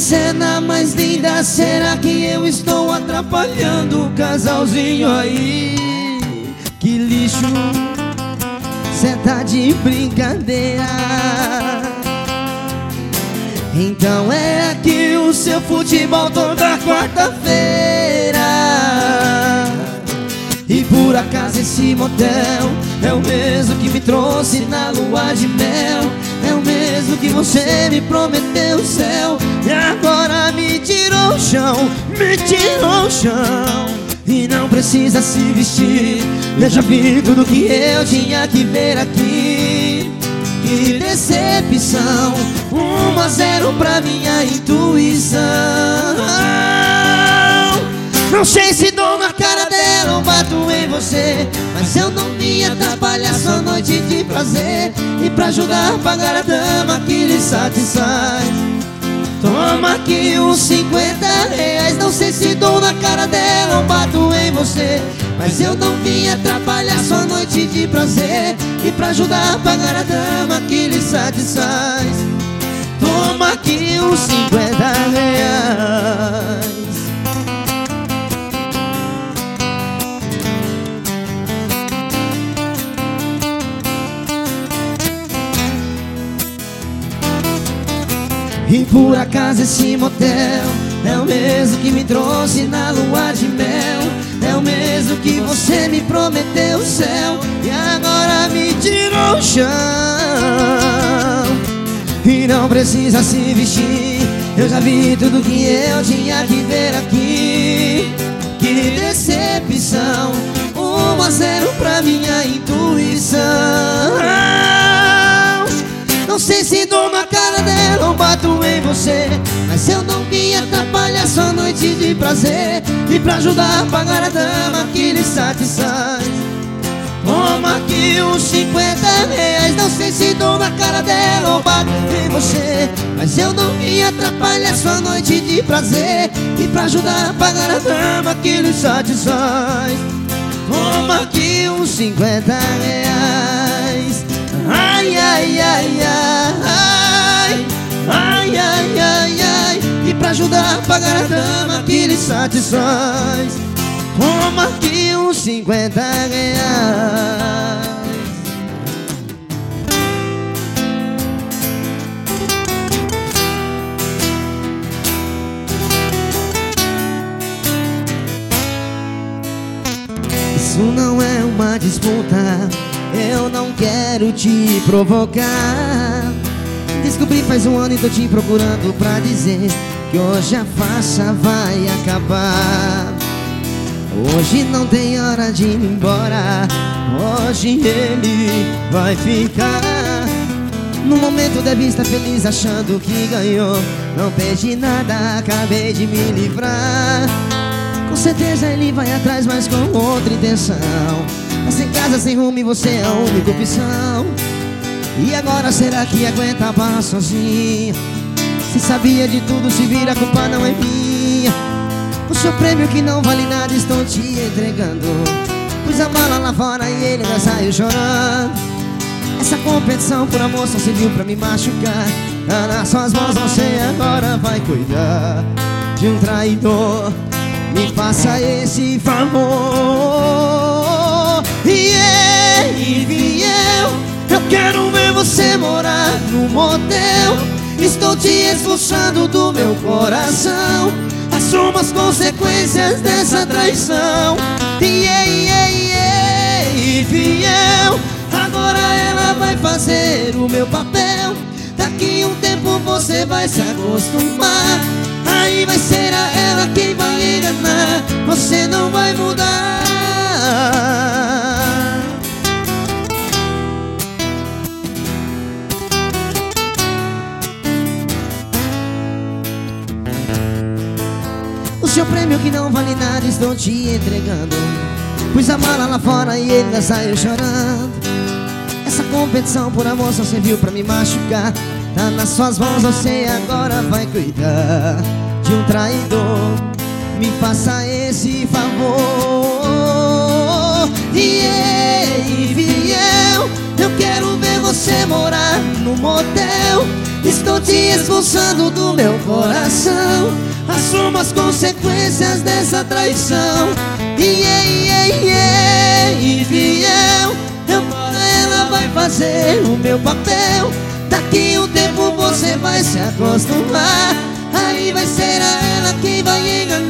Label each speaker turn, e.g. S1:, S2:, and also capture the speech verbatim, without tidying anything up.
S1: cena mais linda, será que eu estou atrapalhando o casalzinho aí? Que lixo, cê tá de brincadeira. Então é aqui o seu futebol toda quarta-feira. E por acaso esse motel é o mesmo que me trouxe na lua de mel. É o mesmo que você me prometeu o céu. E agora me tirou o chão, me tirou o chão. E não precisa se vestir, eu já vi tudo que eu tinha que ver aqui. Que decepção, um a zero pra minha intuição. Não sei se dou na cara dela ou bato em você, mas eu não vim atrapalhar sua noite de prazer. E pra ajudar a pagar a dama que lhe satisfaz, toma aqui uns cinquenta reais. Não sei se dou na cara dela ou bato em você, mas eu não vim atrapalhar sua noite de prazer. E pra ajudar a pagar a dama que lhe satisfaz, toma aqui uns cinquenta reais. E por acaso esse motel é o mesmo que me trouxe na lua de mel. É o mesmo que você me prometeu o céu. E agora me tirou o chão. E não precisa se vestir, eu já vi tudo que eu tinha que ver aqui. Que decepção, um a zero pra minha intuição. Não sei se dou na cara dela ou bato em você, mas eu não vim atrapalhar sua noite de prazer. E pra ajudar a pagar a dama que lhe satisfaz, toma aqui uns cinquenta reais. Não sei se dou na cara dela ou bato em você, mas eu não vim atrapalhar sua noite de prazer. E pra ajudar a pagar a dama que lhe satisfaz, toma aqui uns cinquenta reais. Ai, ai, ai, ai, ai, ai, ai, ai. E pra ajudar a pagar a dama que lhe satisfaz, toma aqui uns cinquenta reais. Isso não é uma disputa, eu não quero te provocar. Descobri faz um ano e tô te procurando pra dizer que hoje a farsa vai acabar. Hoje não tem hora de ir embora, hoje ele vai ficar. No momento deve estar feliz achando que ganhou. Não perdi nada, acabei de me livrar. Com certeza ele vai atrás, mas com outra intenção. Tá sem casa, sem rumo e você é a única opção. E agora será que aguenta parar sozinha? Se sabia de tudo, se vira, a culpa não é minha. O seu prêmio que não vale nada estou te entregando. Pus a mala lá fora e ele ainda saiu chorando. Essa competição por amor só serviu pra me machucar. Tá nas suas mãos, você agora vai cuidar de um traidor. Me faça esse favor. E ele eu, eu quero ver você morar no motel. Estou te expulsando do meu coração. Assuma as consequências dessa traição. E fiel, agora ela vai fazer o meu papel. Daqui um tempo você vai se acostumar. Aí vai ser a ela quem vai enganar. Você não vai mudar. O seu prêmio que não vale nada estou te entregando. Pus a mala lá fora e ele ainda saiu chorando. Essa competição por amor só serviu pra me machucar. Tá nas suas mãos, você agora vai cuidar de um traidor. Me faça esse favor. E fiel, eu quero ver você morar no motel. estou te expulsando do meu coração. Assuma as consequências dessa traição. Yeah, yeah, yeah, infiel. Eu moro, ela vai fazer o meu papel. Daqui um tempo você vai se acostumar. Aí vai ser a ela quem vai enganar.